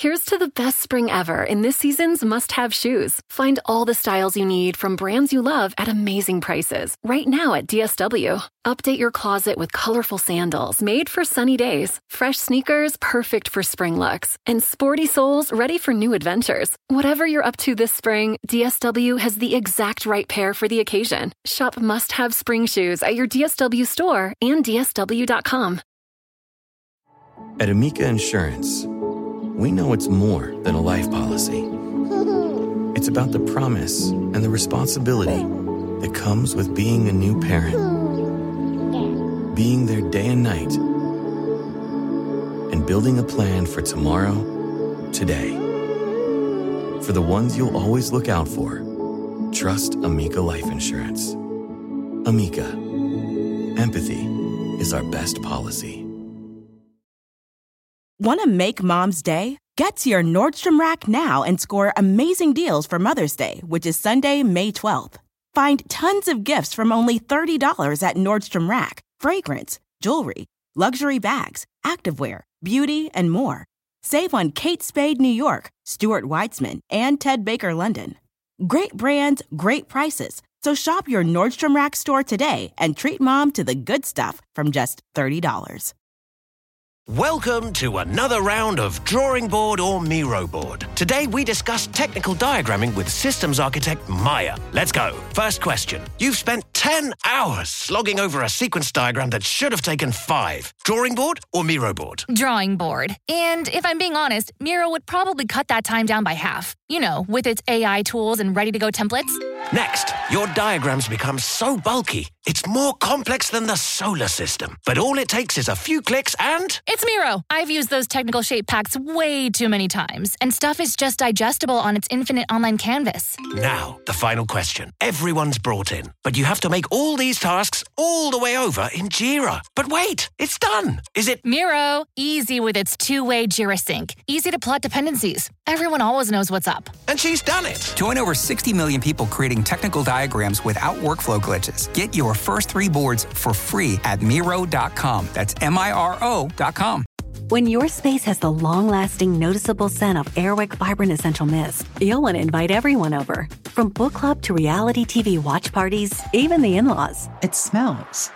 Here's to the best spring ever in this season's must-have shoes. Find all the styles you need from brands you love at amazing prices right now at DSW. Update your closet with colorful sandals made for sunny days, fresh sneakers perfect for spring looks, and sporty soles ready for new adventures. Whatever you're up to this spring, DSW has the exact right pair for the occasion. Shop must-have spring shoes at your DSW store and DSW.com. At Amica Insurance, we know it's more than a life policy. It's about the promise and the responsibility that comes with being a new parent. Being there day and night. And building a plan for tomorrow, today. For the ones you'll always look out for, trust Amica Life Insurance. Amica. Empathy is our best policy. Want to make Mom's day? Get to your Nordstrom Rack now and score amazing deals for Mother's Day, which is Sunday, May 12th. Find tons of gifts from only $30 at Nordstrom Rack. Fragrance, jewelry, luxury bags, activewear, beauty, and more. Save on Kate Spade New York, Stuart Weitzman, and Ted Baker London. Great brands, great prices. So shop your Nordstrom Rack store today and treat Mom to the good stuff from just $30. Welcome to another round of Drawing Board or Miro Board. Today we discuss technical diagramming with systems architect Maya. Let's go. First question. You've spent 10 hours slogging over a sequence diagram that should have taken 5. Drawing board or Miro board? Drawing board. And if I'm being honest, Miro would probably cut that time down by half. You know, with its AI tools and ready-to-go templates. Next, your diagrams become so bulky, it's more complex than the solar system. But all it takes is a few clicks and... It's Miro. I've used those technical shape packs way too many times, and stuff is just digestible on its infinite online canvas. Now, the final question. Everyone's brought in, but you have to make all these tasks all the way over in Jira. But wait, it's done. Is it... Miro, easy with its two-way Jira sync. Easy to plot dependencies. Everyone always knows what's up. And she's done it. Join over 60 million people creating technical diagrams without workflow glitches. Get your first 3 boards for free at Miro.com. That's Miro.com. When your space has the long-lasting, noticeable scent of Airwick Vibrant Essential Mist, you'll want to invite everyone over. From book club to reality TV watch parties, even the in-laws. It smells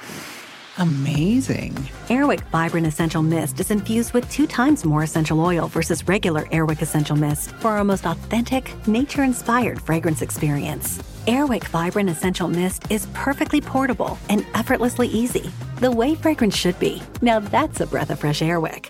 amazing. Airwick Vibrant Essential Mist is infused with 2 times more essential oil versus regular Airwick Essential Mist for our most authentic, nature-inspired fragrance experience. Airwick Vibrant Essential Mist is perfectly portable and effortlessly easy. The way fragrance should be. Now that's a breath of fresh Airwick.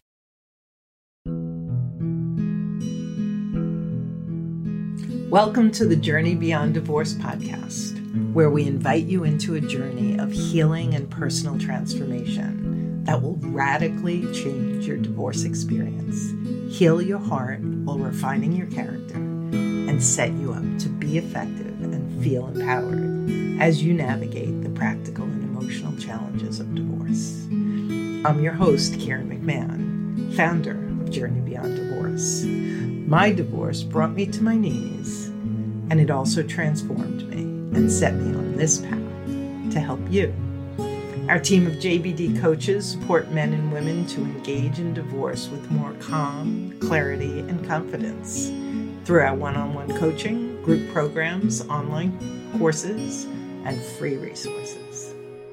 Welcome to the Journey Beyond Divorce podcast, where we invite you into a journey of healing and personal transformation that will radically change your divorce experience, heal your heart while refining your character, and set you up to be effective and feel empowered as you navigate the practical and emotional challenges of divorce. I'm your host, Karen McMahon, founder of Journey Beyond Divorce. My divorce brought me to my knees, and it also transformed me and set me on this path to help you. Our team of JBD coaches support men and women to engage in divorce with more calm, clarity, and confidence through our one-on-one coaching, group programs, online courses, and free resources.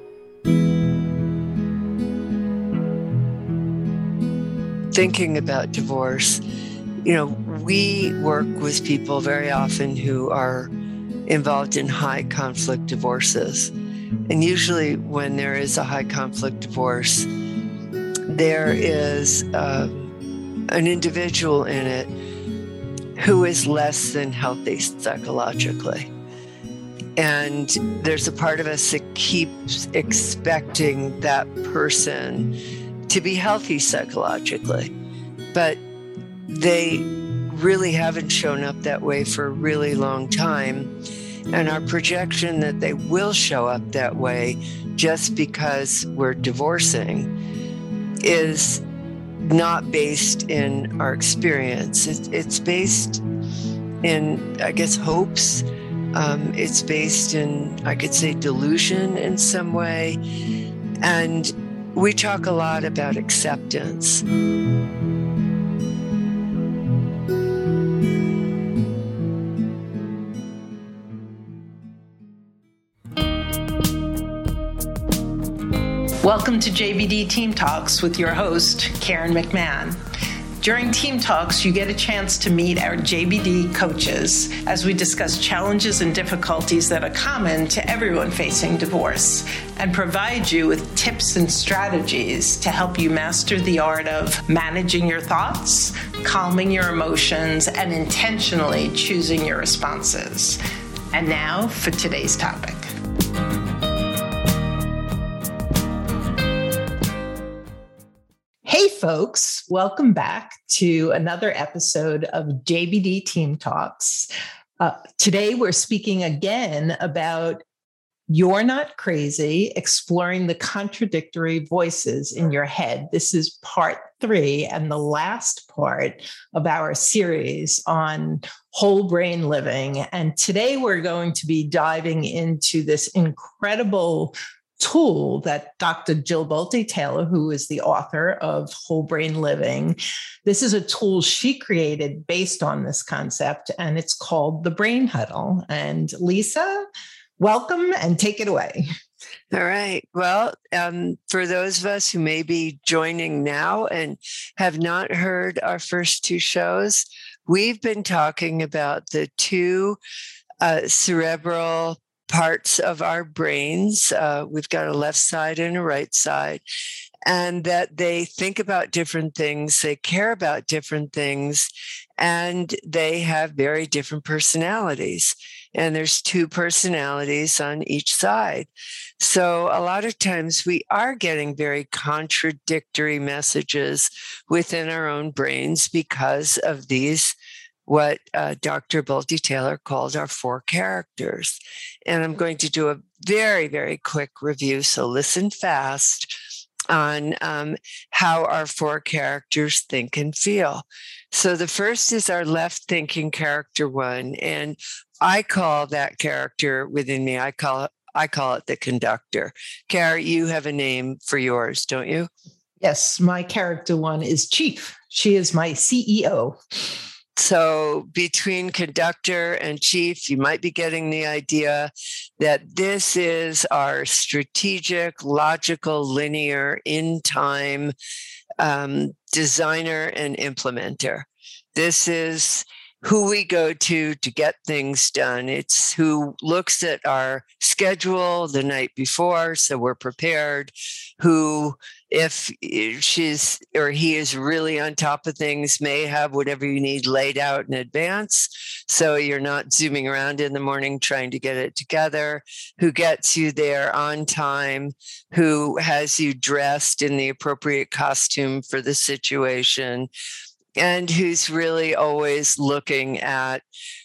Thinking about divorce, we work with people very often who are involved in high conflict divorces. And usually when there is a high conflict divorce, there is an individual in it who is less than healthy psychologically. And there's a part of us that keeps expecting that person to be healthy psychologically, but they really haven't shown up that way for a really long time. And our projection that they will show up that way just because we're divorcing is not based in our experience. It's based in, I guess, hopes. It's based in, I could say, delusion in some way. And we talk a lot about acceptance. Welcome to JBD Team Talks with your host, Karen McMahon. During Team Talks, you get a chance to meet our JBD coaches as we discuss challenges and difficulties that are common to everyone facing divorce and provide you with tips and strategies to help you master the art of managing your thoughts, calming your emotions, and intentionally choosing your responses. And now for today's topic. Hey folks, welcome back to another episode of JBD Team Talks. Today we're speaking again about You're Not Crazy, exploring the contradictory voices in your head. This is part 3 and the last part of our series on whole brain living. And today we're going to be diving into this incredible tool that Dr. Jill Bolte Taylor, who is the author of Whole Brain Living, this is a tool she created based on this concept, and it's called the Brain Huddle. And Lisa, welcome and take it away. All right. Well, for those of us who may be joining now and have not heard our first 2 shows, we've been talking about the 2 cerebral parts of our brains. We've got a left side and a right side, and that they think about different things, they care about different things, and they have very different personalities. And there's 2 personalities on each side. So a lot of times we are getting very contradictory messages within our own brains because of these what Dr. Bolte Taylor called our 4 characters. And I'm going to do a very, very quick review, so listen fast, on how our 4 characters think and feel. So the first is our left thinking character 1, and I call that character within me, I call it the conductor. Kara, you have a name for yours, don't you? Yes, my character 1 is Chief. She is my CEO. So between conductor and chief, you might be getting the idea that this is our strategic, logical, linear, in-time designer and implementer. This is who we go to get things done. It's who looks at our schedule the night before, so we're prepared, who, if she's or he is really on top of things, may have whatever you need laid out in advance, so you're not zooming around in the morning trying to get it together, who gets you there on time, who has you dressed in the appropriate costume for the situation, and who's really always looking at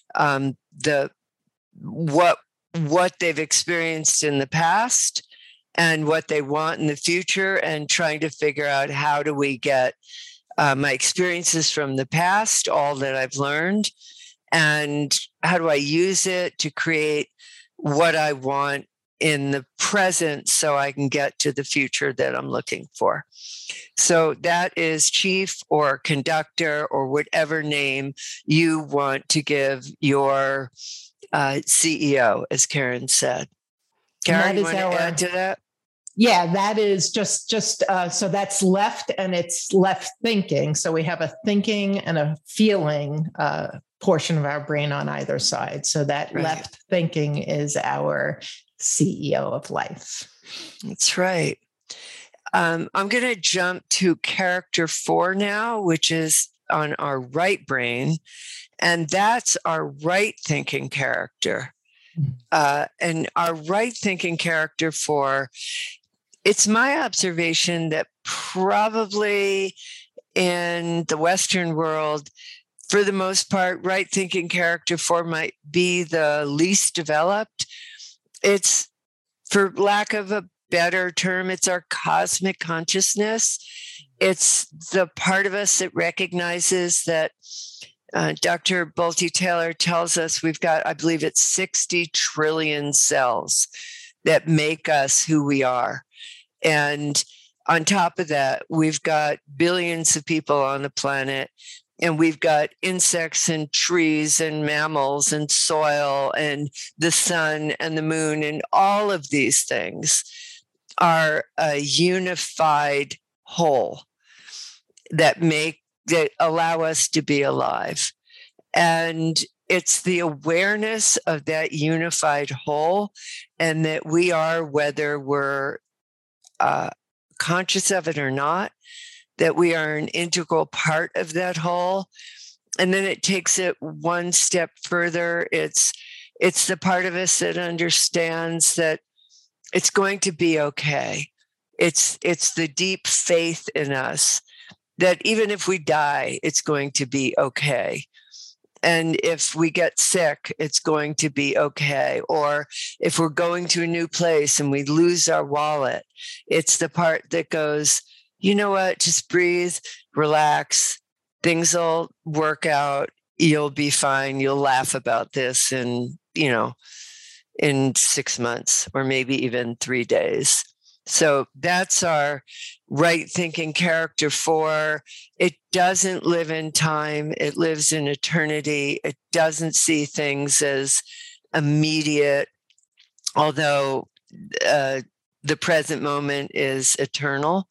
what they've experienced in the past and what they want in the future, and trying to figure out how do we get my experiences from the past, all that I've learned, and how do I use it to create what I want in the present so I can get to the future that I'm looking for. So that is chief or conductor or whatever name you want to give your CEO, as Karen said. Karen, you want to add to that? Yeah, that is just so that's left, and it's left thinking. So we have a thinking and a feeling portion of our brain on either side. So that right. Left thinking is our CEO of life. That's right. I'm going to jump to character 4 now, which is on our right brain, and that's our right thinking character. And our right thinking character 4, it's my observation that probably in the Western world, for the most part, right thinking character 4 might be the least developed. It's, for lack of a better term, it's our cosmic consciousness. It's the part of us that recognizes that Dr. Bolte Taylor tells us we've got, I believe it's 60 trillion cells that make us who we are. And on top of that, we've got billions of people on the planet. And we've got insects and trees and mammals and soil and the sun and the moon and all of these things are a unified whole that allow us to be alive. And it's the awareness of that unified whole, and that we are, whether we're conscious of it or not, that we are an integral part of that whole. And then it takes it one step further. It's the part of us that understands that it's going to be okay. It's the deep faith in us that even if we die, it's going to be okay. And if we get sick, it's going to be okay. Or if we're going to a new place and we lose our wallet, it's the part that goes, you know what, just breathe, relax, things will work out, you'll be fine, you'll laugh about this in 6 months or maybe even 3 days. So that's our right thinking character 4. It doesn't live in time. It lives in eternity. It doesn't see things as immediate, although the present moment is eternal.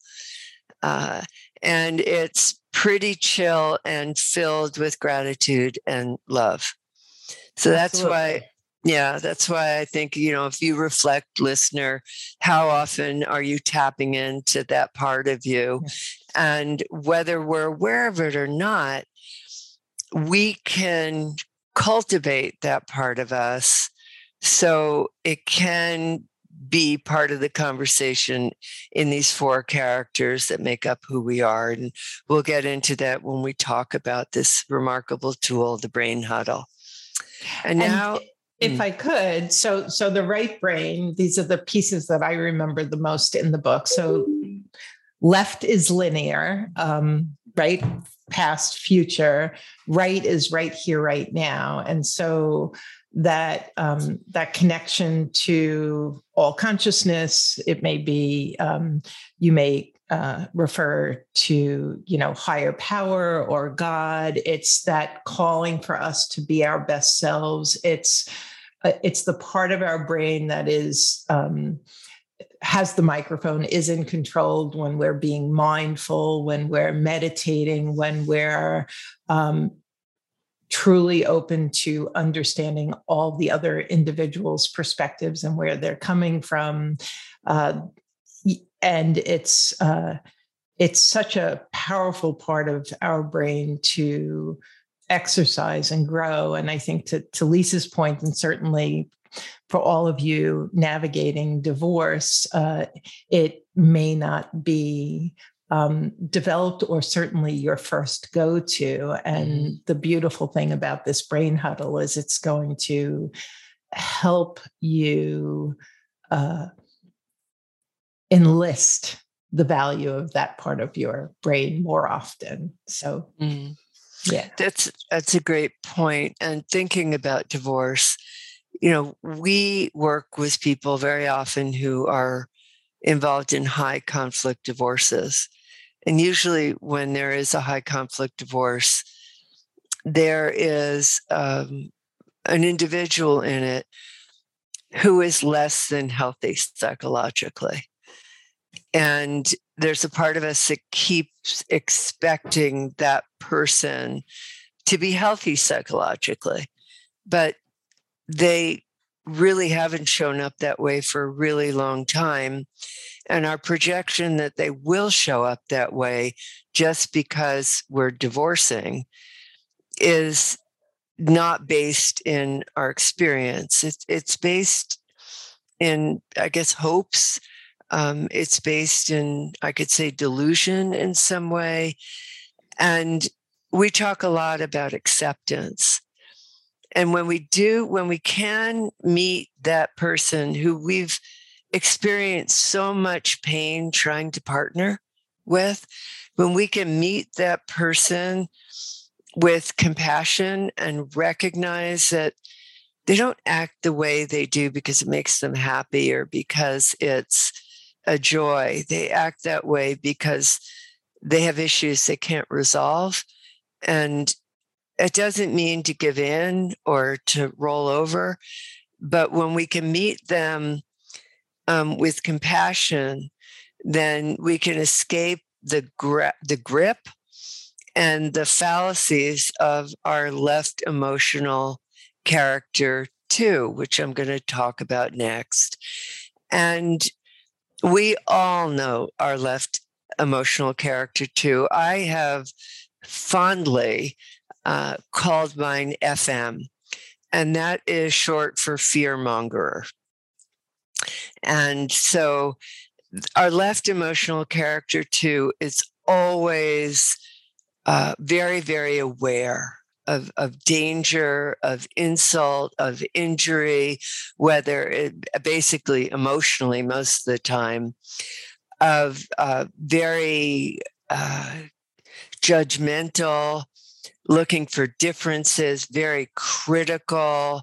And it's pretty chill and filled with gratitude and love. So that's why I think, if you reflect, listener, how often are you tapping into that part of you? And whether we're aware of it or not, we can cultivate that part of us so it can be part of the conversation in these 4 characters that make up who we are. And we'll get into that when we talk about this remarkable tool, the Brain Huddle. And now... If I could, so the right brain, these are the pieces that I remember the most in the book. So left is linear, right, past, future. Right is right here, right now. And so that connection to all consciousness, it may be, you may refer to, higher power or God. It's that calling for us to be our best selves. It's the part of our brain that is has the microphone, is in control when we're being mindful, when we're meditating, when we're truly open to understanding all the other individuals' perspectives and where they're coming from. And it's such a powerful part of our brain to exercise and grow. And I think to Lisa's point, and certainly for all of you navigating divorce, it may not be developed or certainly your first go-to. And the beautiful thing about this Brain Huddle is it's going to help you enlist the value of that part of your brain more often. So, yeah. That's a great point. And thinking about divorce, we work with people very often who are involved in high conflict divorces. And usually when there is a high conflict divorce, there is an individual in it who is less than healthy psychologically. And there's a part of us that keeps expecting that person to be healthy psychologically, but they really haven't shown up that way for a really long time. And our projection that they will show up that way just because we're divorcing is not based in our experience. It's based in, I guess, hopes. It's based in, I could say, delusion in some way. And we talk a lot about acceptance. And when we can meet that person who we've experienced so much pain trying to partner with, when we can meet that person with compassion and recognize that they don't act the way they do because it makes them happy or because it's a joy. They act that way because they have issues they can't resolve. And it doesn't mean to give in or to roll over, but when we can meet them with compassion, then we can escape the grip and the fallacies of our left emotional character 2, which I'm going to talk about next. And we all know our left emotional character 2. I have fondly called mine FM, and that is short for fearmonger. And so our left emotional character 2 is always very, very aware of danger, of insult, of injury, whether it basically emotionally most of the time, of very judgmental, looking for differences, very critical.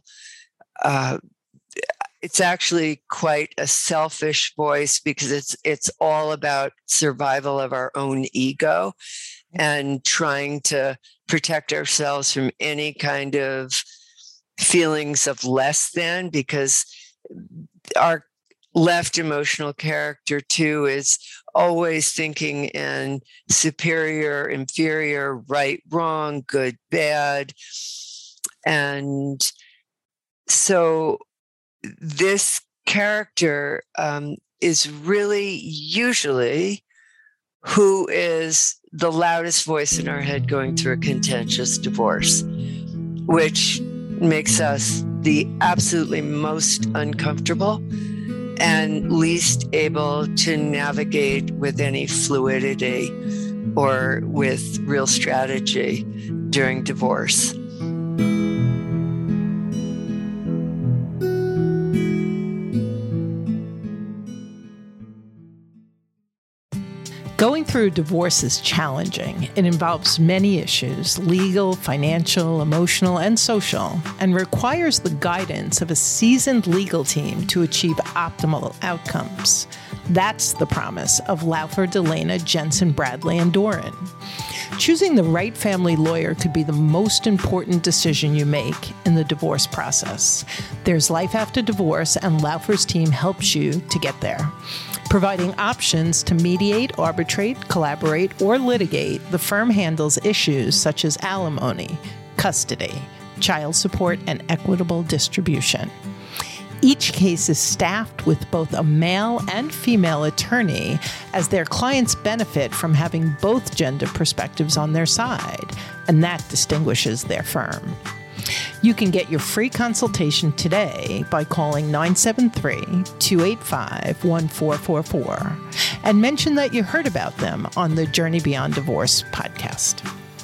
It's actually quite a selfish voice because it's all about survival of our own ego and trying to protect ourselves from any kind of feelings of less than, because our left emotional character 2 is always thinking in superior, inferior, right, wrong, good, bad. And so this character is really usually who is the loudest voice in our head going through a contentious divorce, which makes us the absolutely most uncomfortable and least able to navigate with any fluidity or with real strategy during divorce. Going through a divorce is challenging. It involves many issues, legal, financial, emotional, and social, and requires the guidance of a seasoned legal team to achieve optimal outcomes. That's the promise of Laufer, Delana, Jensen, Bradley, and Doran. Choosing the right family lawyer could be the most important decision you make in the divorce process. There's life after divorce, and Laufer's team helps you to get there. Providing options to mediate, arbitrate, collaborate, or litigate, the firm handles issues such as alimony, custody, child support, and equitable distribution. Each case is staffed with both a male and female attorney, as their clients benefit from having both gender perspectives on their side, and that distinguishes their firm. You can get your free consultation today by calling 973-285-1444 and mention that you heard about them on the Journey Beyond Divorce podcast.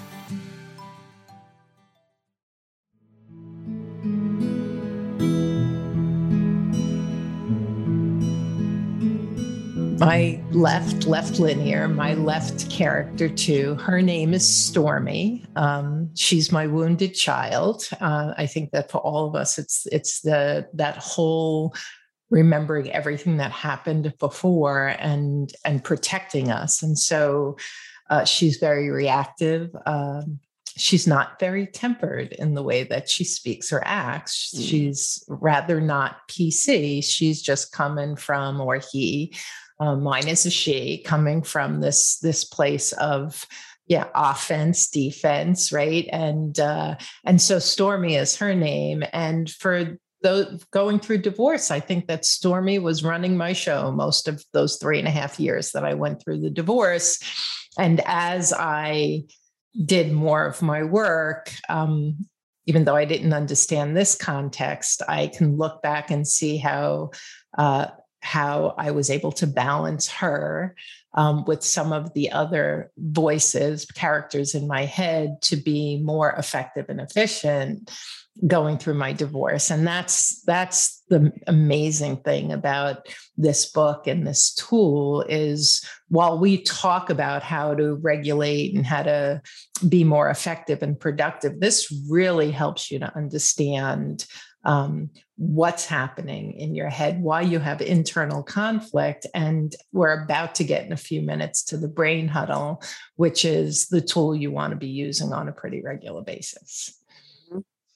My left linear, my left character 2, her name is Stormy. She's my wounded child. I think that for all of us, it's that whole remembering everything that happened before and protecting us. And so she's very reactive. She's not very tempered in the way that she speaks or acts. She's rather not PC. She's just coming from, or he, mine is a she, coming from this place of offense, defense, right? And so Stormy is her name. And for going through divorce, I think that Stormy was running my show most of those 3.5 years that I went through the divorce. And as I did more of my work, even though I didn't understand this context, I can look back and see how I was able to balance her with some of the other characters in my head to be more effective and efficient going through my divorce. And that's the amazing thing about this book and this tool is, while we talk about how to regulate and how to be more effective and productive, this really helps you to understand what's happening in your head, why you have internal conflict. And we're about to get in a few minutes to the brain huddle, which is the tool you want to be using on a pretty regular basis.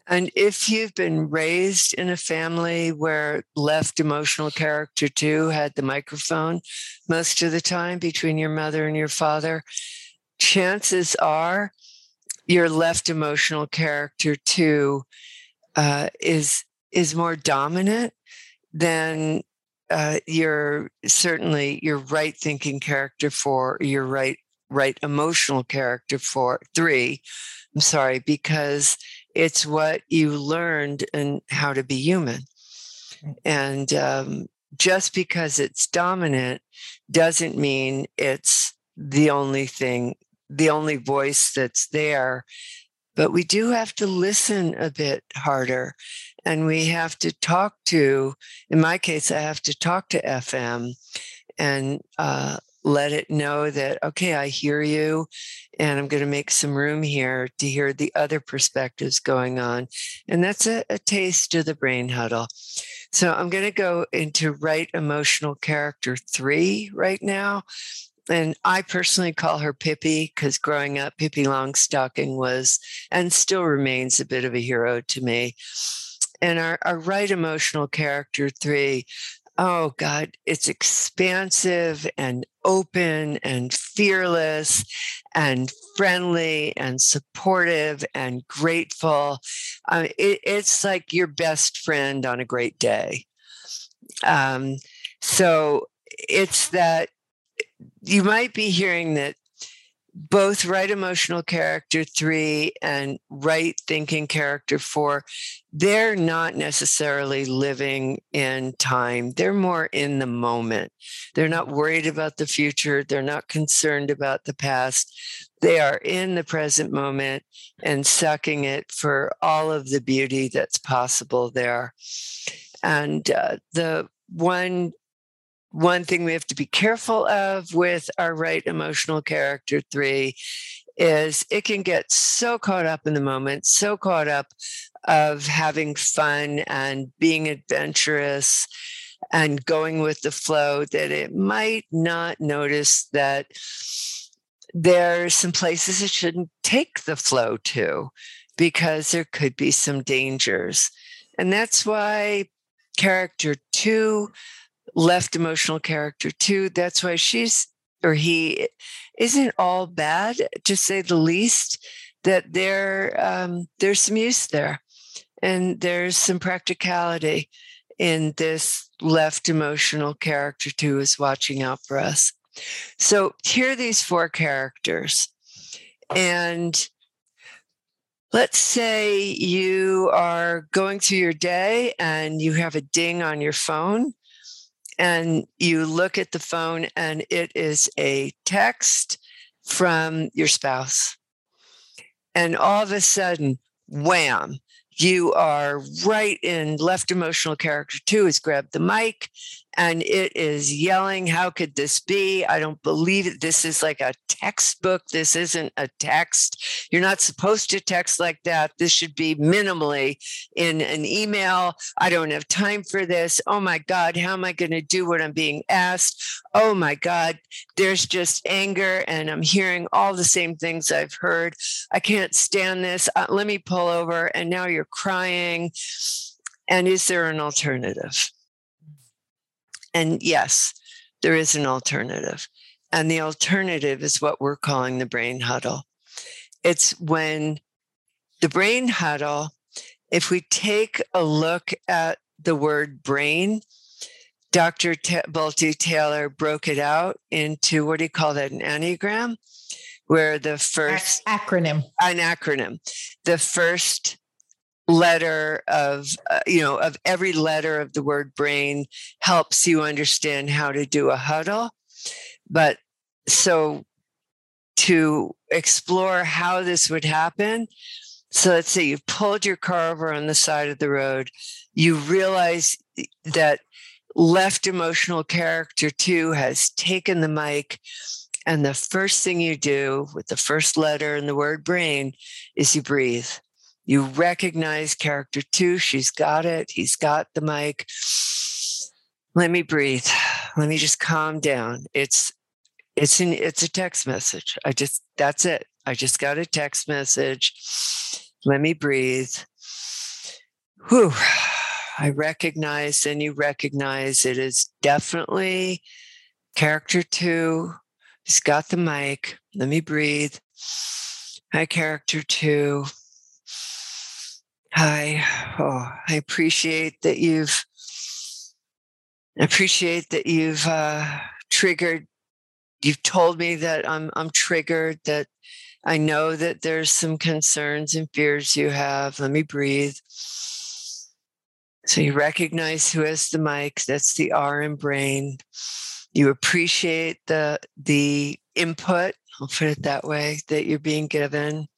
And if you've been raised in a family where left emotional character 2 had the microphone most of the time between your mother and your father, chances are your left emotional character 2 is more dominant than your right thinking character 4, your right emotional character 3. I'm sorry, because it's what you learned and how to be human. And just because it's dominant doesn't mean it's the only thing, the only voice that's there. But we do have to listen a bit harder. And we have to talk to, in my case, I have to talk to FM and let it know that, okay, I hear you, and I'm going to make some room here to hear the other perspectives going on. And that's a taste of the brain huddle. So I'm going to go into right emotional character 3 right now. And I personally call her Pippi, because growing up, Pippi Longstocking was and still remains a bit of a hero to me. And our right emotional character 3, oh God, it's expansive and open and fearless and friendly and supportive and grateful. It's like your best friend on a great day. So it's that you might be hearing that both right emotional character 3 and right thinking character 4, they're not necessarily living in time. They're more in the moment. They're not worried about the future. They're not concerned about the past. They are in the present moment and sucking it for all of the beauty that's possible there. And the one thing we have to be careful of with our right emotional character 3 is it can get so caught up in the moment, so caught up of having fun and being adventurous and going with the flow that it might not notice that there are some places it shouldn't take the flow to, because there could be some dangers. And that's why character 2, left emotional character 2, that's why she's or he isn't all bad, to say the least, that there's some use there and there's some practicality in this left emotional character 2 is watching out for us. So here are these 4 characters. And let's say you are going through your day and you have a ding on your phone. And you look at the phone and it is a text from your spouse. And all of a sudden, wham, you are right in left emotional character 2 has grabbed the mic and it is yelling, how could this be? I don't believe it. This is like a textbook. This isn't a text. You're not supposed to text like that. This should be minimally in an email. I don't have time for this. Oh my God, how am I going to do what I'm being asked? Oh my God, there's just anger and I'm hearing all the same things I've heard. I can't stand this. Let me pull over. And now you're crying. And is there an alternative? And yes, there is an alternative. And the alternative is what we're calling the brain huddle. It's when the brain huddle, if we take a look at the word brain, Dr. Bolte Taylor broke it out into, what do you call that, an Enneagram? Where the first... An acronym. The first letter of every letter of the word brain helps you understand how to do a huddle. But so to explore how this would happen, so let's say you've pulled your car over on the side of the road, you realize that left emotional character 2 has taken the mic, and the first thing you do with the first letter in the word brain is you breathe. You recognize character 2. She's got it. He's got the mic. Let me breathe. Let me just calm down. It's a text message. That's it. I just got a text message. Let me breathe. Whew. I recognize, and you recognize it is definitely character 2. He's got the mic. Let me breathe. Hi, character 2. Hi. Oh, I appreciate that you've triggered. You've told me that I'm triggered, that I know that there's some concerns and fears you have. Let me breathe. So you recognize who has the mic. That's the R in brain. You appreciate the input, I'll put it that way, that you're being given.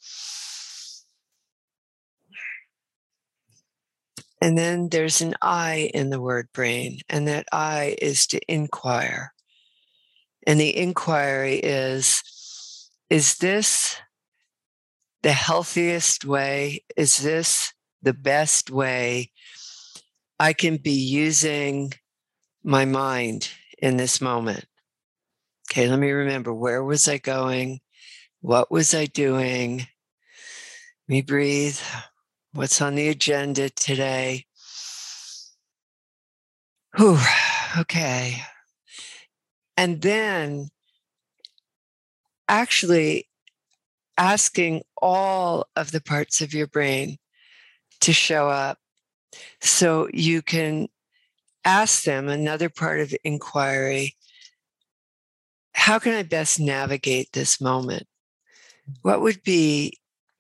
And then there's an I in the word brain, and that I is to inquire. And the inquiry is this the healthiest way? Is this the best way I can be using my mind in this moment? Okay, let me remember, where was I going? What was I doing? Let me breathe. What's on the agenda today? Whew, okay. And then actually asking all of the parts of your brain to show up so you can ask them, another part of inquiry, how can I best navigate this moment? What would be,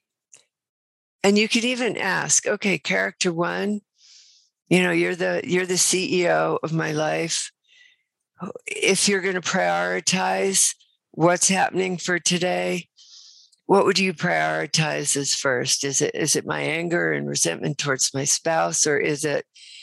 and you could even ask, okay, character 1, you're the CEO of my life. If you're going to prioritize what's happening for today, what would you prioritize as first? Is it my anger and resentment towards my spouse, or is it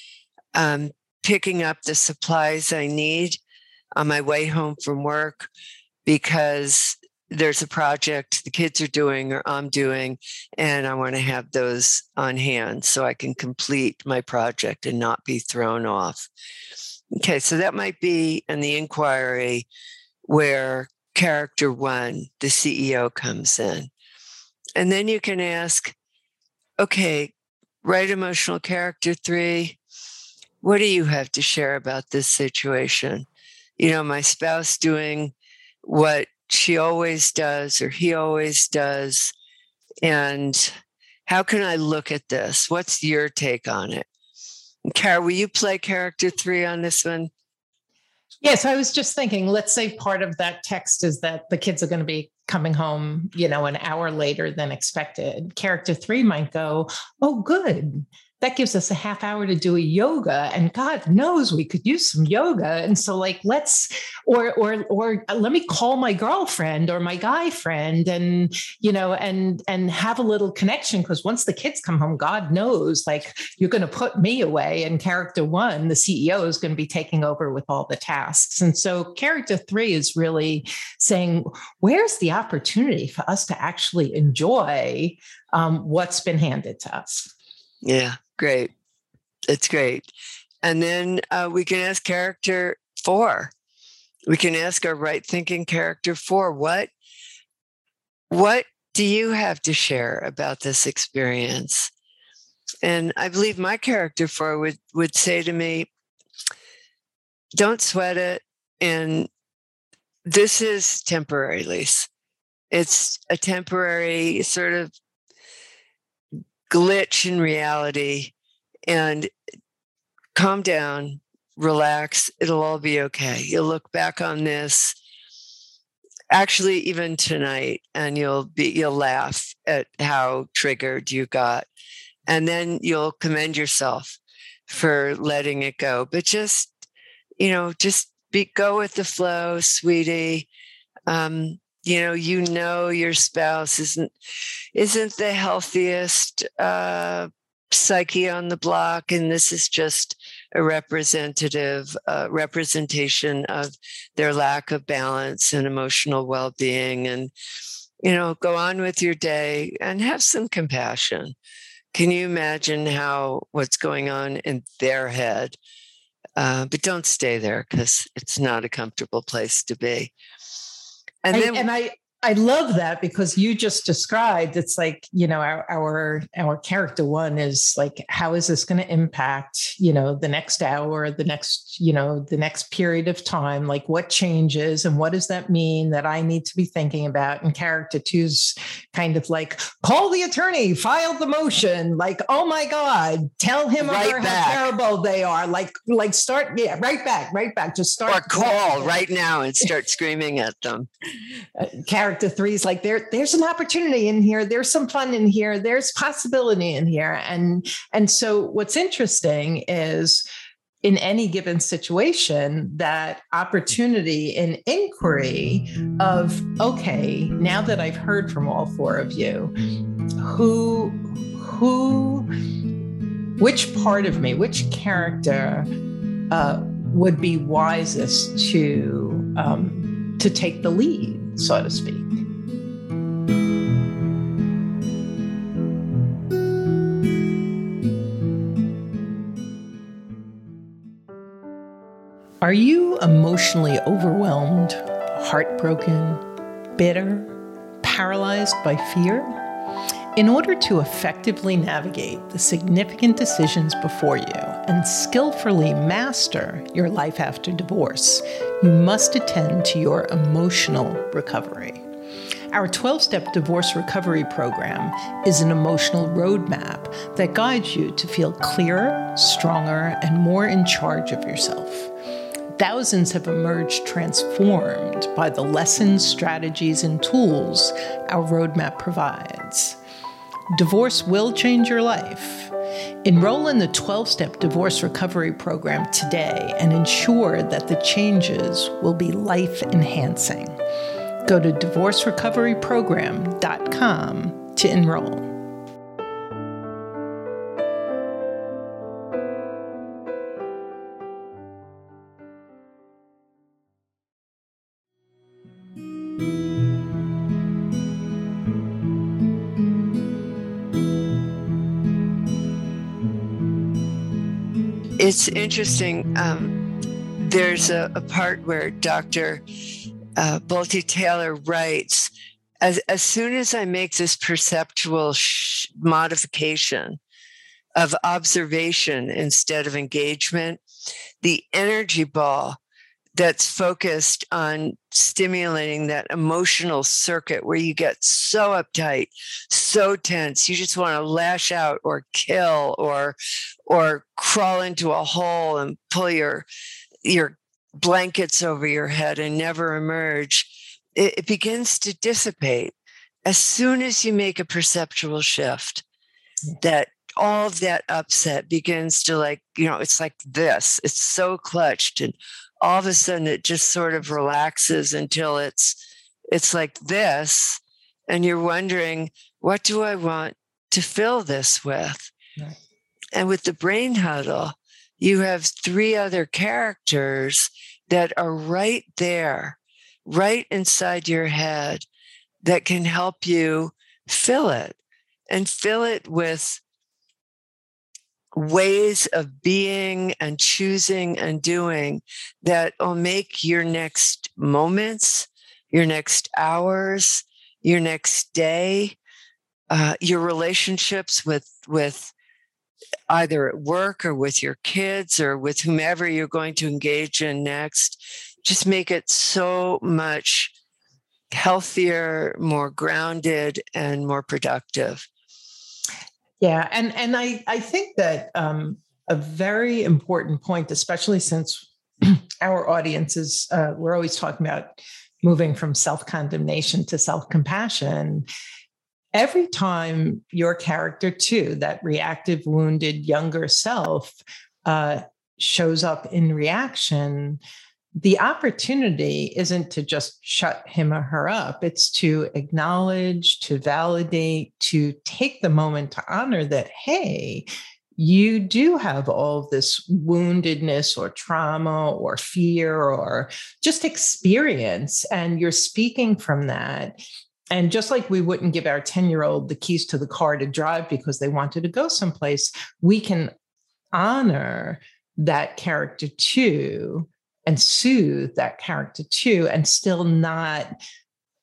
picking up the supplies I need on my way home from work because there's a project the kids are doing or I'm doing, and I want to have those on hand so I can complete my project and not be thrown off. Okay, so that might be in the inquiry where character 1, the CEO, comes in. And then you can ask, okay, right emotional character 3, what do you have to share about this situation? My spouse doing what she always does or he always does. And how can I look at this? What's your take on it? Kara, will you play character 3 on this one? Yes, I was just thinking, let's say part of that text is that the kids are going to be coming home, an hour later than expected. Character 3 might go, oh, good. That gives us a half hour to do a yoga, and God knows we could use some yoga. And so let's, or let me call my girlfriend or my guy friend and have a little connection. Because once the kids come home, God knows, you're going to put me away, and character 1, the CEO, is going to be taking over with all the tasks. And so character 3 is really saying, where's the opportunity for us to actually enjoy what's been handed to us? Yeah, great. That's great. And then we can ask character 4. We can ask our right thinking character 4, what do you have to share about this experience? And I believe my character 4 would say to me, don't sweat it. And this is temporary, Lise. It's a temporary sort of glitch in reality, and calm down, relax. It'll all be okay. You'll look back on this, actually, even tonight, and you'll laugh at how triggered you got. And then you'll commend yourself for letting it go. But just go with the flow, sweetie. Your spouse isn't the healthiest psyche on the block, and this is just a representation of their lack of balance and emotional well-being. And go on with your day and have some compassion. Can you imagine what's going on in their head? But don't stay there, because it's not a comfortable place to be. And I I love that because you just described, it's like, our character one is like, how is this going to impact, the next hour, the next period of time? Like what changes and what does that mean that I need to be thinking about? And character two's kind of like, call the attorney, file the motion. Like, oh my God, tell him right or her how terrible they are. Like start, right back. Just start. Or call right now and start screaming at them. Character three is like, there's an opportunity in here. There's some fun in here. There's possibility in here. And so what's interesting is in any given situation, that opportunity and inquiry of, okay, now that I've heard from all four of you, which part of me, which character would be wisest to take the lead, so to speak. Are you emotionally overwhelmed, heartbroken, bitter, paralyzed by fear? In order to effectively navigate the significant decisions before you and skillfully master your life after divorce, you must attend to your emotional recovery. Our 12-step divorce recovery program is an emotional roadmap that guides you to feel clearer, stronger, and more in charge of yourself. Thousands have emerged transformed by the lessons, strategies, and tools our roadmap provides. Divorce will change your life. Enroll in the 12-step divorce recovery program today and ensure that the changes will be life-enhancing. Go to divorcerecoveryprogram.com to enroll. It's interesting. There's a part where Dr. Bolte Taylor writes, as soon as I make this perceptual modification of observation instead of engagement, the energy ball that's focused on stimulating that emotional circuit where you get so uptight, so tense, you just want to lash out or kill or crawl into a hole and pull your blankets over your head and never emerge. It begins to dissipate as soon as you make a perceptual shift. That all of that upset begins to it's like this. It's so clutched, and all of a sudden it just sort of relaxes until it's like this, and you're wondering, what do I want to fill this with? Right. And with the brain huddle, you have three other characters that are right there, right inside your head, that can help you fill it, and fill it with ways of being and choosing and doing that will make your next moments, your next hours, your next day, your relationships with either at work or with your kids or with whomever you're going to engage in next, just make it so much healthier, more grounded, and more productive. Yeah. And I think that a very important point, especially since our audiences, we're always talking about moving from self-condemnation to self-compassion. Every time your character two, that reactive, wounded, younger self, shows up in reaction, the opportunity isn't to just shut him or her up. It's to acknowledge, to validate, to take the moment to honor that, hey, you do have all of this woundedness or trauma or fear or just experience, and you're speaking from that. And just like we wouldn't give our 10-year-old the keys to the car to drive because they wanted to go someplace, we can honor that character too and soothe that character too, and still not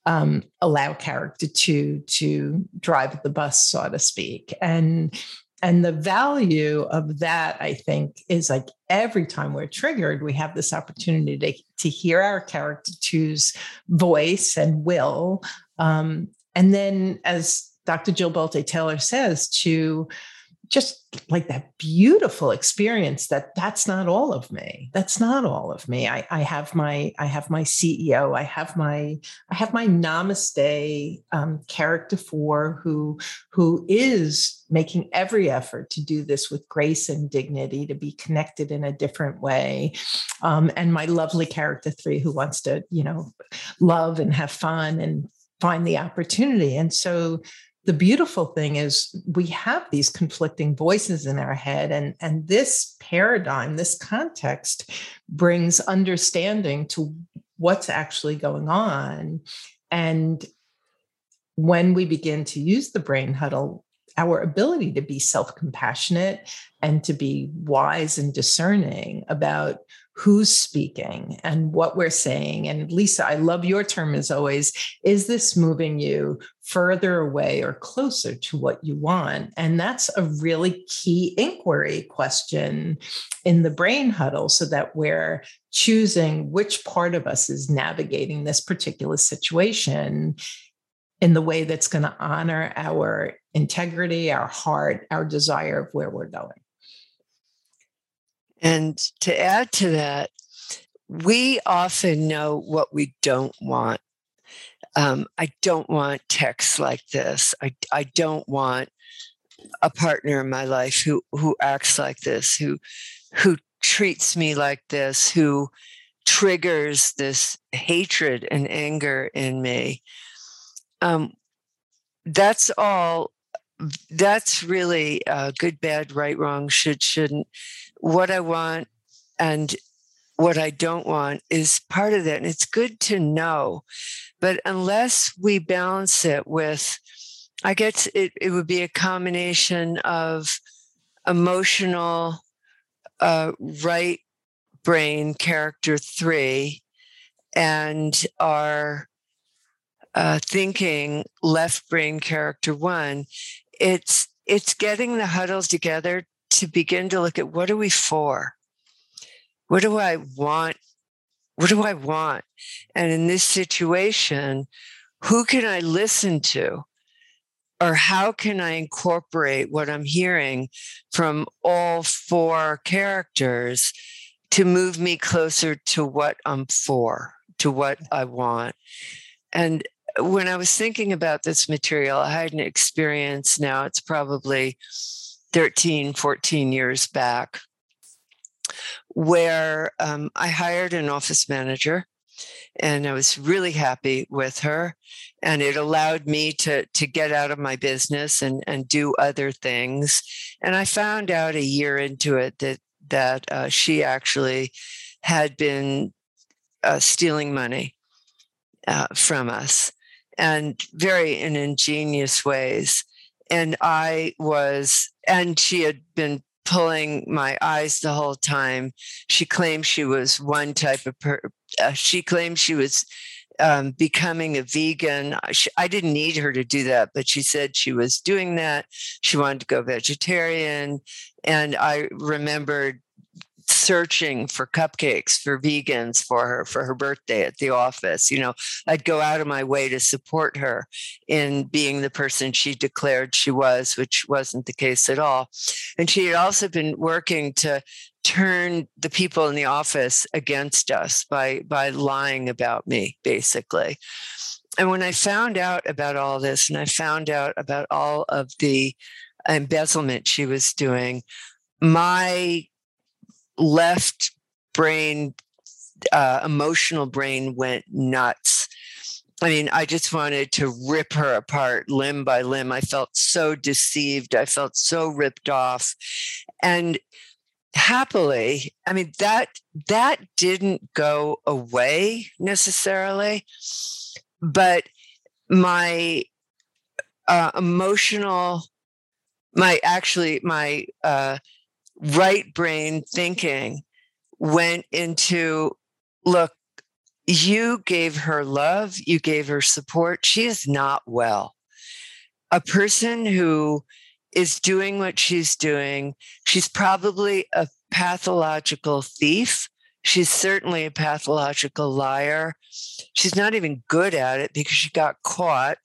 allow character two to drive the bus, so to speak. And the value of that, I think, is like every time we're triggered, we have this opportunity to hear our character two's voice and will. And then, as Dr. Jill Bolte Taylor says, to just like that beautiful experience that's not all of me. That's not all of me. I have my CEO. I have my namaste character four who is making every effort to do this with grace and dignity, to be connected in a different way. And my lovely character three who wants to, love and have fun and find the opportunity. And so the beautiful thing is we have these conflicting voices in our head, and this paradigm, this context brings understanding to what's actually going on. And when we begin to use the brain huddle, our ability to be self-compassionate and to be wise and discerning about who's speaking and what we're saying. And Lisa, I love your term as always, is this moving you further away or closer to what you want? And that's a really key inquiry question in the brain huddle, so that we're choosing which part of us is navigating this particular situation in the way that's going to honor our integrity, our heart, our desire of where we're going. And to add to that, we often know what we don't want. I don't want texts like this. I don't want a partner in my life who acts like this, who treats me like this, who triggers this hatred and anger in me. That's all. That's really good, bad, right, wrong, should, shouldn't. What I want and what I don't want is part of that. And it's good to know. But unless we balance it with, I guess it would be a combination of emotional right brain character three and our thinking left brain character one. It's getting the huddles together to begin to look at, what are we for? What do I want? What do I want? And in this situation, who can I listen to? Or how can I incorporate what I'm hearing from all four characters to move me closer to what I'm for, to what I want? And when I was thinking about this material, I had an experience now, it's probably 13, 14 years back, where I hired an office manager, and I was really happy with her. And it allowed me to get out of my business and do other things. And I found out a year into it that she actually had been stealing money from us, and very in ingenious ways. And she had been pulling my eyes the whole time. She claimed she was one type of she claimed she was becoming a vegan. I didn't need her to do that, but she said she was doing that. She wanted to go vegetarian. And I remembered searching for cupcakes for vegans for her birthday at the office. I'd go out of my way to support her in being the person she declared she was, which wasn't the case at all. And she had also been working to turn the people in the office against us by lying about me, basically. And when I found out about all this, and I found out about all of the embezzlement she was doing, my left brain, emotional brain went nuts. I mean, I just wanted to rip her apart limb by limb. I felt so deceived. I felt so ripped off. And happily, I mean, that didn't go away necessarily, but my emotional, my right brain thinking went into, look, you gave her love, you gave her support. She is not well. A person who is doing what she's doing, she's probably a pathological thief. She's certainly a pathological liar. She's not even good at it because she got caught.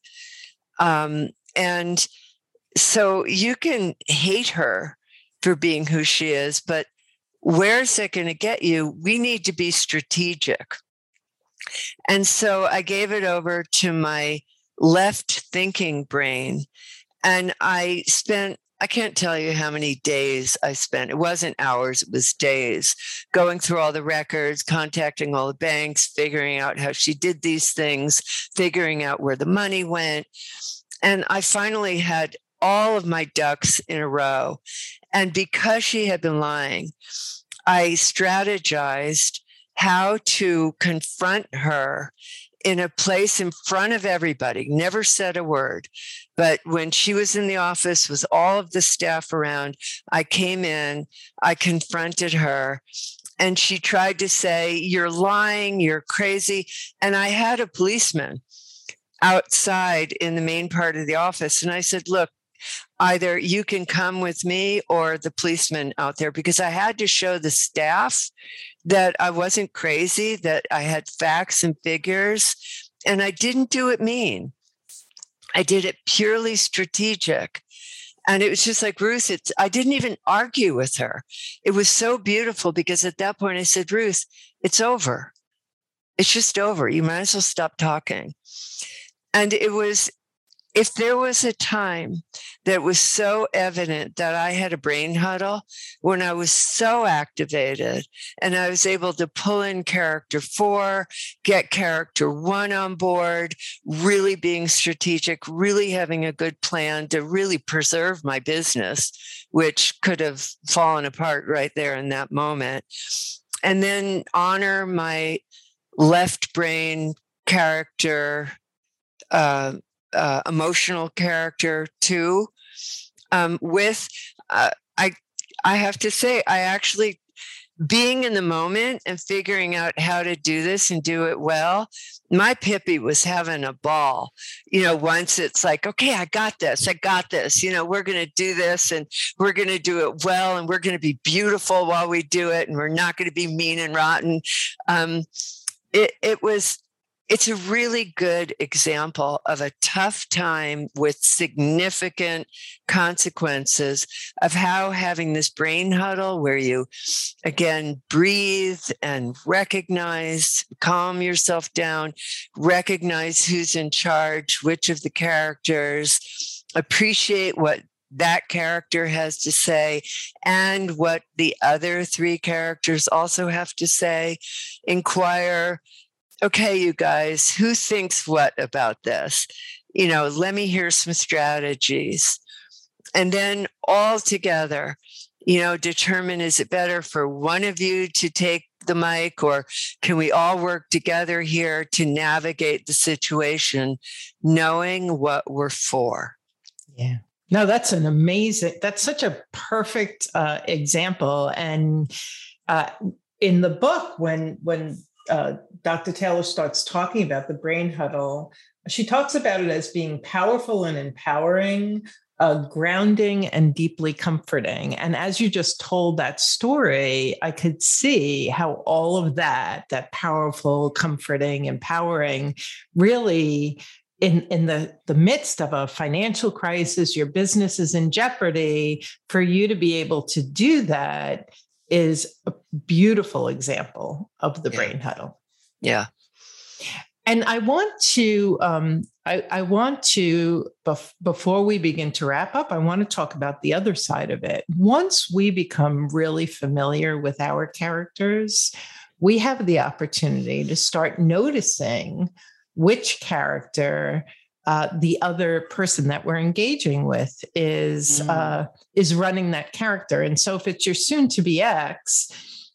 And so you can hate her for being who she is, but where's it going to get you? We need to be strategic. And so I gave it over to my left thinking brain. And I can't tell you how many days I spent. It wasn't hours, it was days, going through all the records, contacting all the banks, figuring out how she did these things, figuring out where the money went. And I finally had all of my ducks in a row. And because she had been lying, I strategized how to confront her in a place in front of everybody, never said a word. But when she was in the office with all of the staff around, I came in, I confronted her, and she tried to say, "You're lying, you're crazy." And I had a policeman outside in the main part of the office. And I said, "Look, either you can come with me or the policeman out there," because I had to show the staff that I wasn't crazy, that I had facts and figures, and I didn't do it mean. I did it purely strategic. And it was just like, Ruth, I didn't even argue with her. It was so beautiful because at that point I said, "Ruth, it's over. It's just over. You might as well stop talking." And it was, if there was a time that was so evident that I had a brain huddle, when I was so activated and I was able to pull in character 4, get character 1 on board, really being strategic, really having a good plan to really preserve my business, which could have fallen apart right there in that moment. And then honor my left brain character, emotional character 2, with I have to say, I actually, being in the moment and figuring out how to do this and do it well, my Pippi was having a ball. Once it's like, okay, I got this, we're going to do this and we're going to do it well and we're going to be beautiful while we do it and we're not going to be mean and rotten. It's a really good example of a tough time with significant consequences of how having this brain huddle where you, again, breathe and recognize, calm yourself down, recognize who's in charge, which of the characters, appreciate what that character has to say and what the other 3 characters also have to say, inquire, okay, you guys, who thinks what about this? Let me hear some strategies. And then all together, determine, is it better for one of you to take the mic, or can we all work together here to navigate the situation, knowing what we're for? Yeah. No, that's such a perfect example. And in the book, when Dr. Taylor starts talking about the brain huddle, she talks about it as being powerful and empowering, grounding and deeply comforting. And as you just told that story, I could see how all of that powerful, comforting, empowering, really in the midst of a financial crisis, your business is in jeopardy, for you to be able to do that is a beautiful example of the brain huddle. Yeah. And I want to, before we begin to wrap up, I want to talk about the other side of it. Once we become really familiar with our characters, we have the opportunity to start noticing which character the other person that we're engaging with is running that character. And so if it's your soon-to-be ex,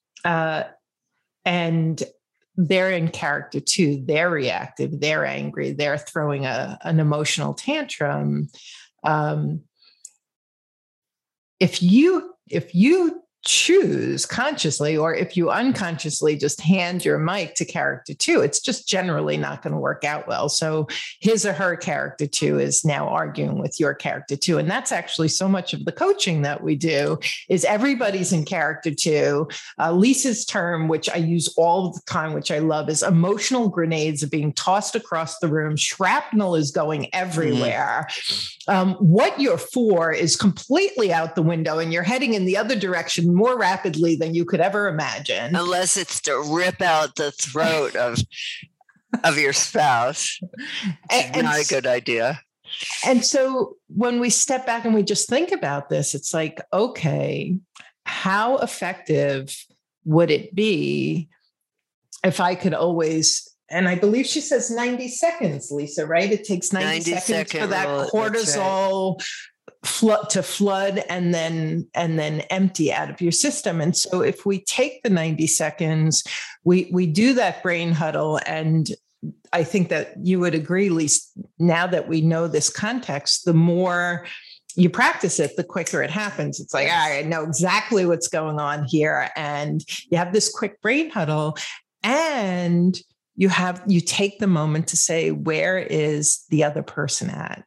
and they're in character 2, they're reactive, they're angry, they're throwing an emotional tantrum. If you choose consciously, or if you unconsciously just hand your mic to character 2, it's just generally not going to work out well. So his or her character 2 is now arguing with your character 2. And that's actually so much of the coaching that we do is everybody's in character 2. Lisa's term, which I use all the time, which I love, is emotional grenades are being tossed across the room. Shrapnel is going everywhere. What you're for is completely out the window, and you're heading in the other direction more rapidly than you could ever imagine. Unless it's to rip out the throat of your spouse. It's not a good idea. And so when we step back and we just think about this, it's like, okay, how effective would it be if I could always, and I believe she says 90 seconds, Lisa, right? It takes 90 seconds for that cortisol to flood and then empty out of your system. And so if we take the 90 seconds, we do that brain huddle. And I think that you would agree, Lisa, now that we know this context, the more you practice it, the quicker it happens. It's like, I know exactly what's going on here. And you have this quick brain huddle, and you take the moment to say, where is the other person at?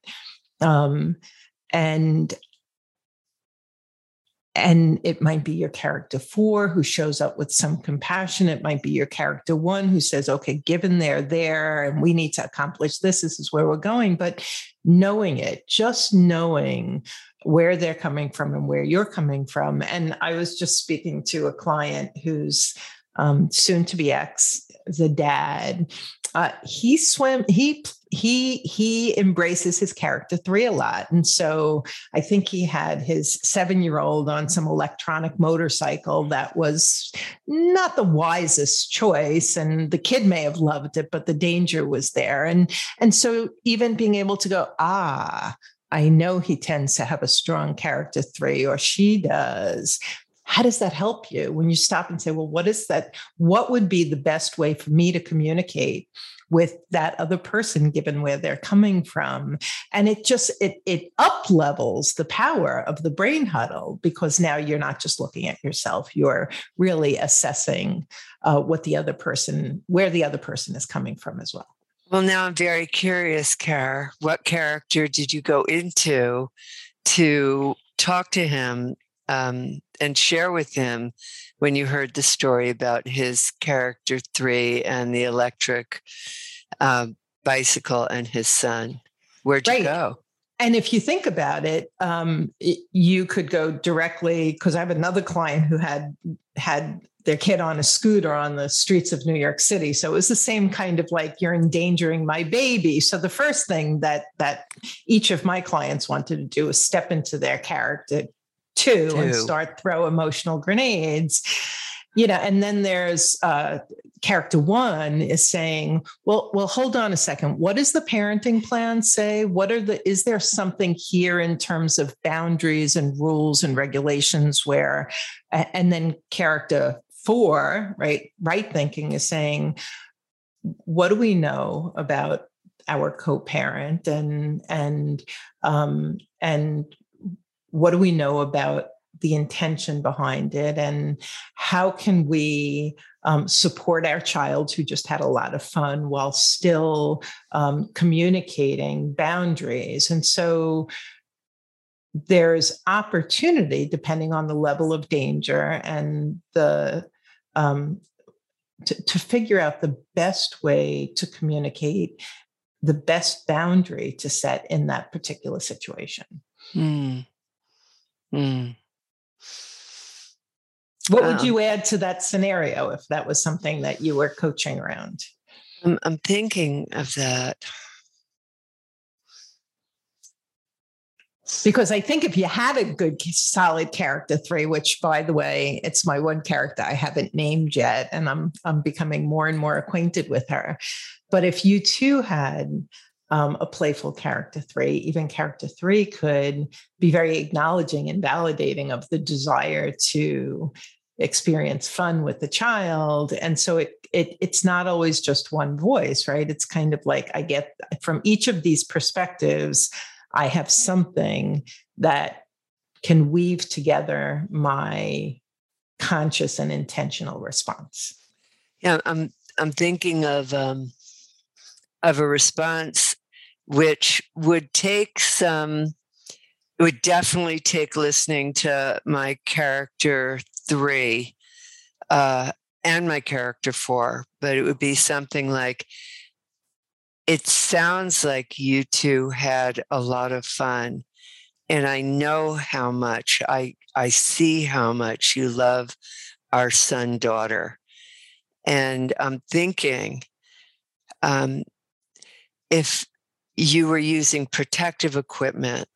And it might be your character 4 who shows up with some compassion. It might be your character 1 who says, okay, given they're there and we need to accomplish this is where we're going. But knowing it, just knowing where they're coming from and where you're coming from. And I was just speaking to a client who's soon to be ex, the dad. He embraces his character 3 a lot. And so I think he had his 7-year-old on some electronic motorcycle that was not the wisest choice. And the kid may have loved it, but the danger was there. And so even being able to go, I know he tends to have a strong character 3, or she does. How does that help you when you stop and say, well, what is that? What would be the best way for me to communicate with that other person, given where they're coming from? And it up levels the power of the brain huddle, because now you're not just looking at yourself, you're really assessing where the other person is coming from as well. Well, now I'm very curious, Cara, what character did you go into to talk to him and share with him when you heard the story about his character 3 and the electric bicycle and his son? Where'd you go? And if you think about it, you could go directly, because I have another client who had their kid on a scooter on the streets of New York City. So it was the same kind of like, you're endangering my baby. So the first thing that each of my clients wanted to do was step into their character 2 and start throw emotional grenades, and then there's character 1 is saying, well, hold on a second. What does the parenting plan say? Is there something here in terms of boundaries and rules and regulations and then character 4, right thinking is saying, what do we know about our co-parent and what do we know about the intention behind it? And how can we support our child who just had a lot of fun while still communicating boundaries? And so there's opportunity, depending on the level of danger and to figure out the best way to communicate, the best boundary to set in that particular situation. What would you add to that scenario if that was something that you were coaching around? I'm thinking of that. Because I think if you had a good, solid character 3, which, by the way, it's my one character I haven't named yet, and I'm becoming more and more acquainted with her. But if you too had a playful character 3, even character 3 could be very acknowledging and validating of the desire to experience fun with the child. And so it's not always just one voice, right? It's kind of like, I get from each of these perspectives, I have something that can weave together my conscious and intentional response. Yeah, I'm thinking of a response which would definitely take listening to my character 3 and my character 4, but it would be something like, it sounds like you two had a lot of fun, and I know how much, I see how much you love our son, daughter. And I'm thinking, if you were using protective equipment,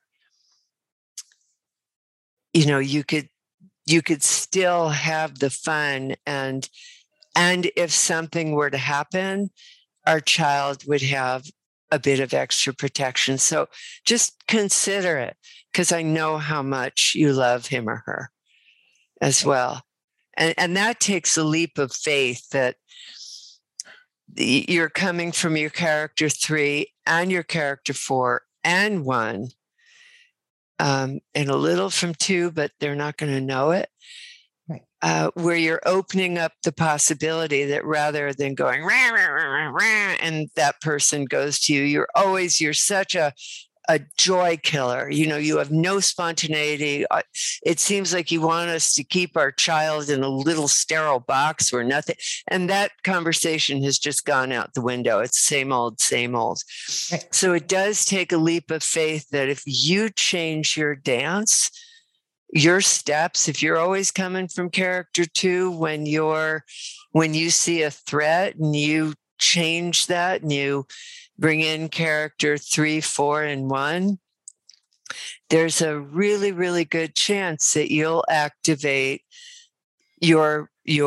you could still have the fun, and if something were to happen, our child would have a bit of extra protection. So just consider it, because I know how much you love him or her as well. And that takes a leap of faith that you're coming from your character 3 and your character 4 and 1, and a little from 2, but they're not going to know it. Right. Where you're opening up the possibility that rather than going rah, rah, rah, rah, and that person goes to you, you're such a joy killer. You have no spontaneity. It seems like you want us to keep our child in a little sterile box where nothing, and that conversation has just gone out the window. It's same old, same old. Right. So it does take a leap of faith that if you change your dance, your steps, if you're always coming from character 2, when you see a threat and you change that and you bring in character 3, 4, and 1, there's a really, really good chance that you'll activate your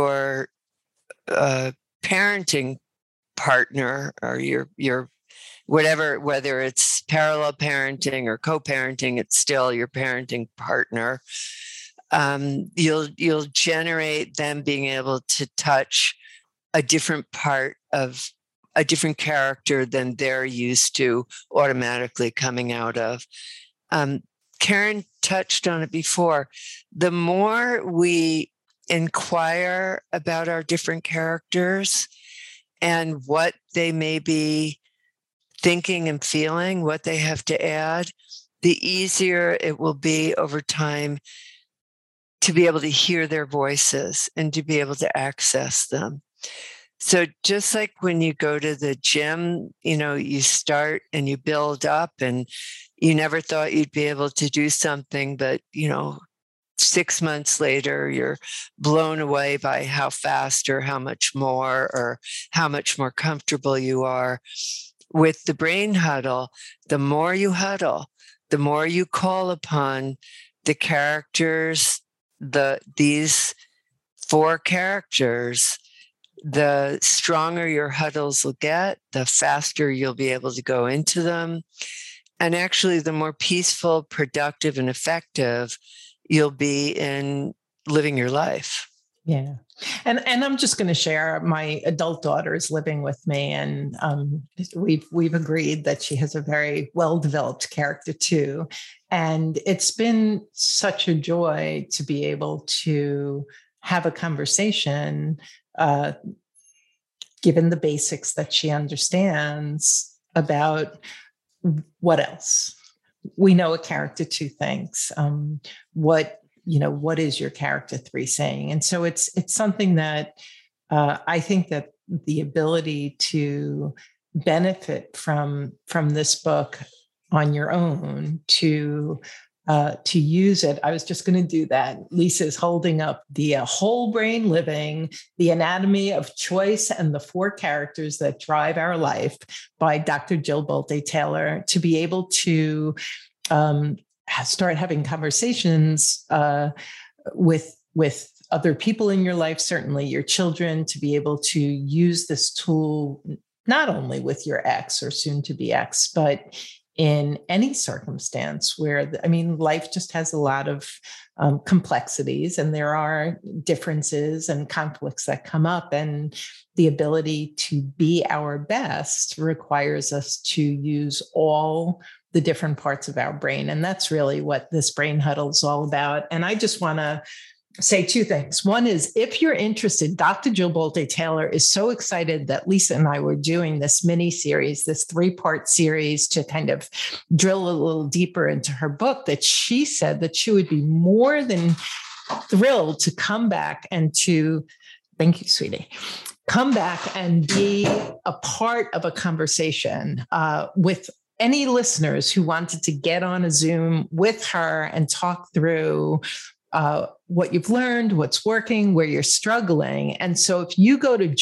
parenting partner, or your whatever, whether it's parallel parenting or co-parenting, it's still your parenting partner. You'll generate them being able to touch a different part of a different character than they're used to automatically coming out of. Karen touched on it before. The more we inquire about our different characters and what they may be thinking and feeling, what they have to add, the easier it will be over time to be able to hear their voices and to be able to access them. So just like when you go to the gym, you start and you build up, and you never thought you'd be able to do something, but, 6 months later, you're blown away by how fast or how much more or how much more comfortable you are. With the brain huddle, the more you huddle, the more you call upon the characters, these 4 characters, the stronger your huddles will get, the faster you'll be able to go into them. And actually, the more peaceful, productive, and effective you'll be in living your life. Yeah. And I'm just going to share, my adult daughter is living with me, and we've agreed that she has a very well-developed character too. And it's been such a joy to be able to have a conversation, given the basics that she understands, about what else. We know a character 2 thinks. What is your character 3 saying? And so it's something that I think that the ability to benefit from this book on your own, to use it. I was just going to do that. Lisa's holding up the Whole Brain Living, The Anatomy of Choice and the 4 Characters That Drive Our Life by Dr. Jill Bolte Taylor, to be able to start having conversations with other people in your life, certainly your children, to be able to use this tool, not only with your ex or soon to be ex, but in any circumstance where, life just has a lot of complexities, and there are differences and conflicts that come up, and the ability to be our best requires us to use all the different parts of our brain. And that's really what this brain huddle is all about. And I just want to say two things. One is, if you're interested, Dr. Jill Bolte Taylor is so excited that Lisa and I were doing this mini series, this 3-part series to kind of drill a little deeper into her book, that she said that she would be more than thrilled to come back and to, thank you, sweetie, come back and be a part of a conversation with any listeners who wanted to get on a Zoom with her and talk through what you've learned, what's working, where you're struggling. And so if you go to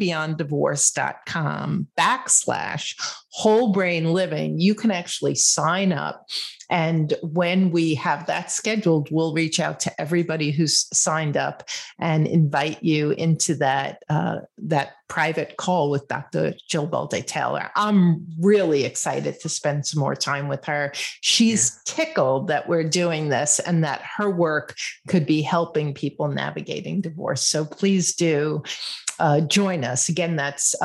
journeybeyonddivorce.com/whole brain living, you can actually sign up. And when we have that scheduled, we'll reach out to everybody who's signed up and invite you into that private call with Dr. Jill Bolte Taylor. I'm really excited to spend some more time with her. She's tickled that we're doing this and that her work could be helping people navigating divorce. So please do join us. Again, that's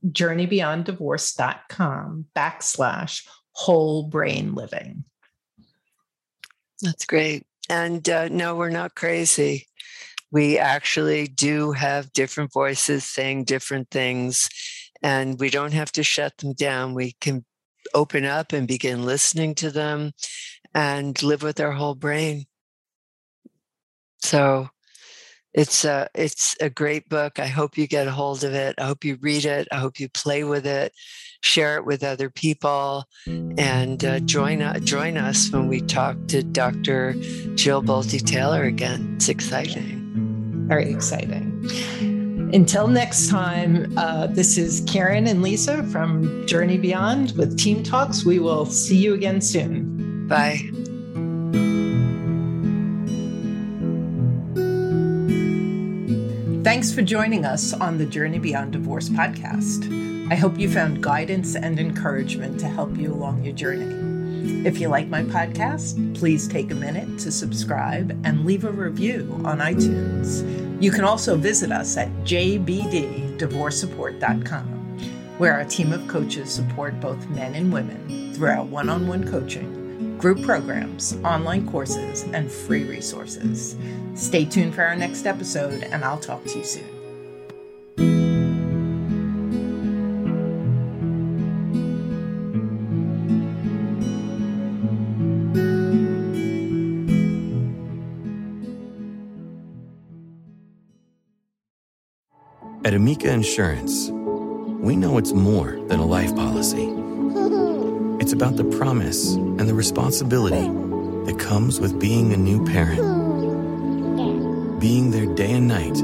journeybeyonddivorce.com/whole brain living. That's great. And no, we're not crazy. We actually do have different voices saying different things, and we don't have to shut them down. We can open up and begin listening to them and live with our whole brain. So it's a great book. I hope you get a hold of it. I hope you read it. I hope you play with it, share it with other people, and join us when we talk to Dr. Jill Bolte Taylor again. It's exciting. Very exciting. Until next time, this is Karen and Lisa from Journey Beyond with Team Talks. We will see you again soon. Bye. Thanks for joining us on the Journey Beyond Divorce podcast. I hope you found guidance and encouragement to help you along your journey. If you like my podcast, please take a minute to subscribe and leave a review on iTunes. You can also visit us at jbddivorcesupport.com, where our team of coaches support both men and women through our one-on-one coaching, group programs, online courses, and free resources. Stay tuned for our next episode, and I'll talk to you soon. At Amica Insurance, we know it's more than a life policy. It's about the promise and the responsibility that comes with being a new parent. Being there day and night.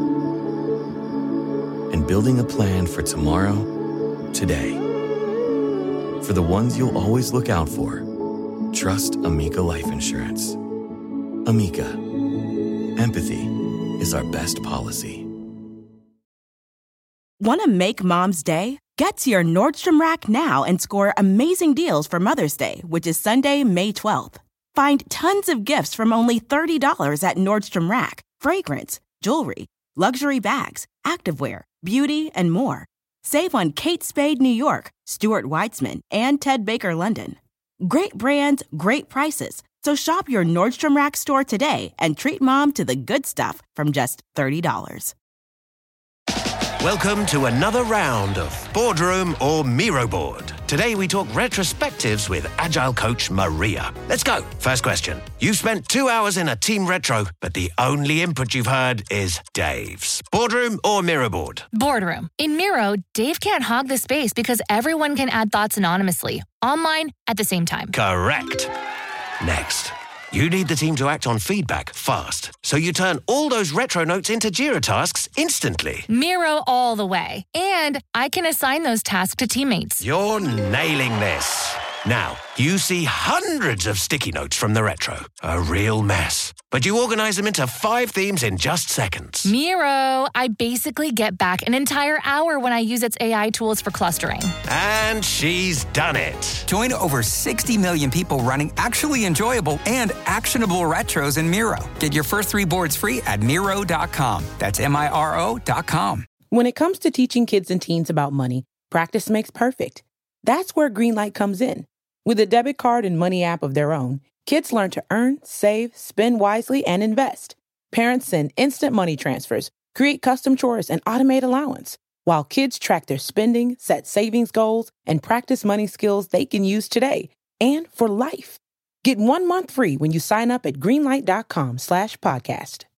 And building a plan for tomorrow, today. For the ones you'll always look out for, trust Amica Life Insurance. Amica. Empathy is our best policy. Want to make Mom's Day? Get to your Nordstrom Rack now and score amazing deals for Mother's Day, which is Sunday, May 12th. Find tons of gifts from only $30 at Nordstrom Rack. Fragrance, jewelry, luxury bags, activewear, beauty, and more. Save on Kate Spade New York, Stuart Weitzman, and Ted Baker London. Great brands, great prices. So shop your Nordstrom Rack store today and treat Mom to the good stuff from just $30. Welcome to another round of Boardroom or Miro Board. Today we talk retrospectives with Agile coach Maria. Let's go. First question. You've spent 2 hours in a team retro, but the only input you've heard is Dave's. Boardroom or Miro Board? Boardroom. In Miro, Dave can't hog the space because everyone can add thoughts anonymously, online at the same time. Correct. Next. You need the team to act on feedback fast, so you turn all those retro notes into Jira tasks instantly. Miro all the way. And I can assign those tasks to teammates. You're nailing this. Now, you see hundreds of sticky notes from the retro. A real mess. But you organize them into 5 themes in just seconds. Miro, I basically get back an entire hour when I use its AI tools for clustering. And she's done it. Join over 60 million people running actually enjoyable and actionable retros in Miro. Get your first 3 boards free at Miro.com. That's Miro.com. When it comes to teaching kids and teens about money, practice makes perfect. That's where Greenlight comes in. With a debit card and money app of their own, kids learn to earn, save, spend wisely, and invest. Parents send instant money transfers, create custom chores, and automate allowance, while kids track their spending, set savings goals, and practice money skills they can use today and for life. Get 1 month free when you sign up at greenlight.com/podcast.